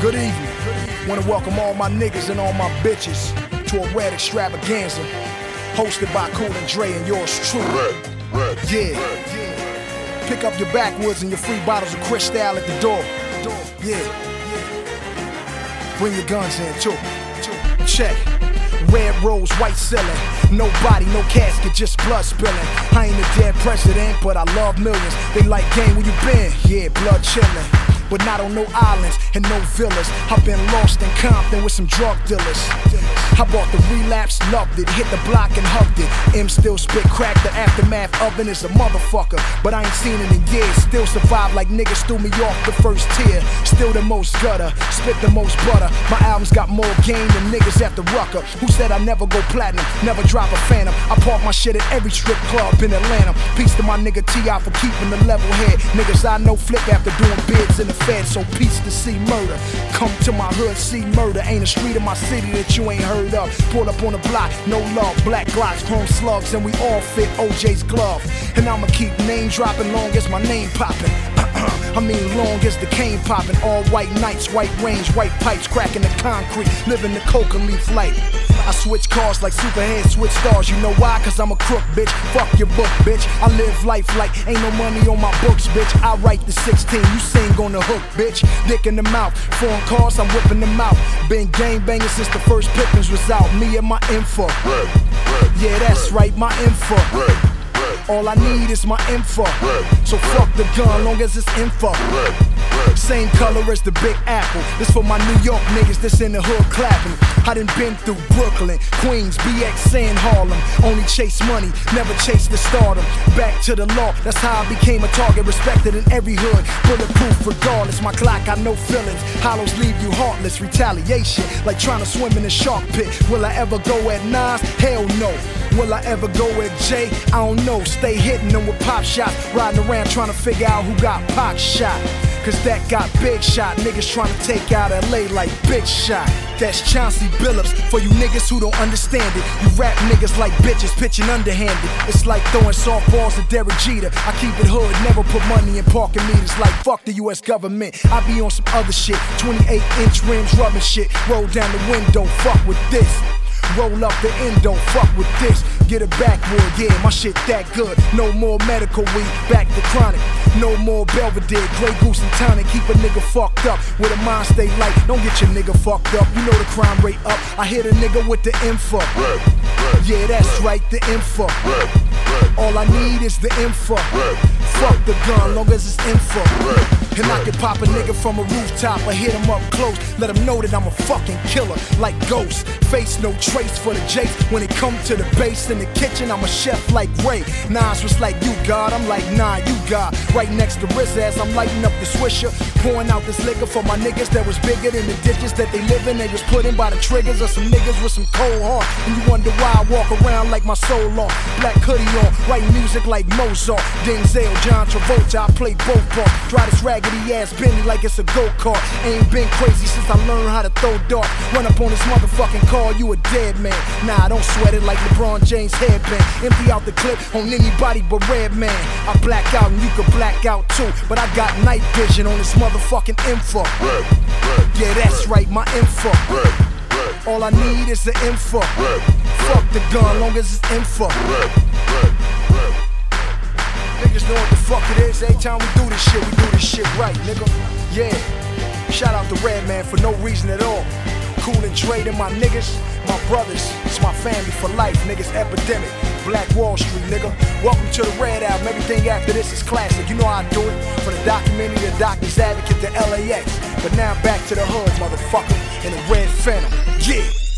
Good evening. Wanna welcome all my niggas and all my bitches to a red extravaganza hosted by Cool and Dre and yours truly. Yeah. Pick up your backwoods and your free bottles of Cristal at the door. Yeah. Bring your guns in too. Check. Red rose, white ceiling. No body, no casket, just blood spilling. I ain't a dead president, but I love millions. They like game, where you been? Yeah, blood chilling. But not on no islands and no villas. I've been lost in Compton with some drug dealers. I bought the relapse, loved it, hit the block and hugged it. M still spit crack, the aftermath oven is a motherfucker. But I ain't seen it in years, still survive like niggas threw me off the first tier. Still the most gutter, spit the most butter. My albums got more game than niggas after Rucker. Who said I never go platinum, never drop a phantom? I park my shit at every strip club in Atlanta. Peace to my nigga T.I. for keeping the level head. Niggas I know flip after doing bids in the Fed, so peace to see murder. Come to my hood, see murder. Ain't a street in my city that you ain't heard of. Pull up on the block, no love, black glocks, chrome slugs, and we all fit OJ's glove. And I'ma keep name dropping long as my name popping. I mean long as the cane popping. All white nights, white range, white pipes cracking the concrete, living the coca leaf light. I switch cars like Superhead switch stars. You know why? Cause I'm a crook, bitch. Fuck your book, bitch. I live life like ain't no money on my books, bitch. I write the 16, you sing on the hook, bitch. Dick in the mouth, foreign cars, I'm whipping them out. Been gang banging since the first Pippins was out. Me and my info. Yeah, that's right, my info. All I need is my info. So fuck the gun, long as it's info. Same color as the Big Apple. This for my New York niggas that's in the hood clapping. I done been through Brooklyn, Queens, BX, and Harlem. Only chase money, never chase the stardom. Back to the law, that's how I became a target. Respected in every hood, bulletproof regardless. My Glock got no feelings, hollows leave you heartless. Retaliation, like trying to swim in a shark pit. Will I ever go at Nas? Hell no. Will I ever go at Jay? I don't know. Stay hitting them with pop shots. Riding around trying to figure out who got Pac shot. Cause that got big shot. Niggas trying to take out LA like Big Shot. That's Chauncey Billups for you niggas who don't understand it. You rap niggas like bitches pitching underhanded. It's like throwing softballs to Derek Jeter. I keep it hood, never put money in parking meters. Like fuck the US government, I be on some other shit. 28-inch rims rubbing shit. Roll down the window, fuck with this. Roll up the endo, fuck with this. Get a backwood, yeah, my shit that good. No more medical weed, back to chronic. No more Belvedere, Grey Goose and tonic. Keep a nigga fucked up with a mind stay light. Don't get your nigga fucked up, you know the crime rate up. I hit a nigga with the info. Yeah, that's right, the info. All I need is the info. Fuck the gun, long as it's info. And I can pop a nigga from a rooftop or hit him up close. Let him know that I'm a fucking killer, like Ghost. Face no trace for the Jakes. When it come to the bass in the kitchen, I'm a chef like Ray. Nas was like, you God, I'm like, nah, you God. Right next to Riz as I'm lighting up the Swisher. Pouring out this liquor for my niggas that was bigger than the ditches that they live in. They was put in by the triggers of some niggas with some cold heart. And you wonder why I walk around like my soul off. Black hoodie on, writing music like Mozart. Denzel, John Travolta, I play both parts. Drive this raggedy ass Bentley like it's a go-kart. Ain't been crazy since I learned how to throw darts. Run up on this motherfucking car, you a dead man. Nah, don't sweat it like LeBron James headband. Empty out the clip on anybody but Redman. I black out and you can black out too. But I got night vision on this motherfucking info. Yeah, that's right, my info. All I need is the info. Fuck the gun, long as it's info. Niggas know what the fuck it is. Every time we do this shit right, nigga. Yeah. Shout out to Redman for no reason at all. Cool and Dre and my niggas, my brothers. It's my family for life, niggas. Epidemic. Black Wall Street, nigga. Welcome to the Red Album. Everything after this is classic. You know how I do it. From the documentary to Doctor's Advocate to LAX. But now back to the hood, motherfucker. In the Red Phantom. Yeah.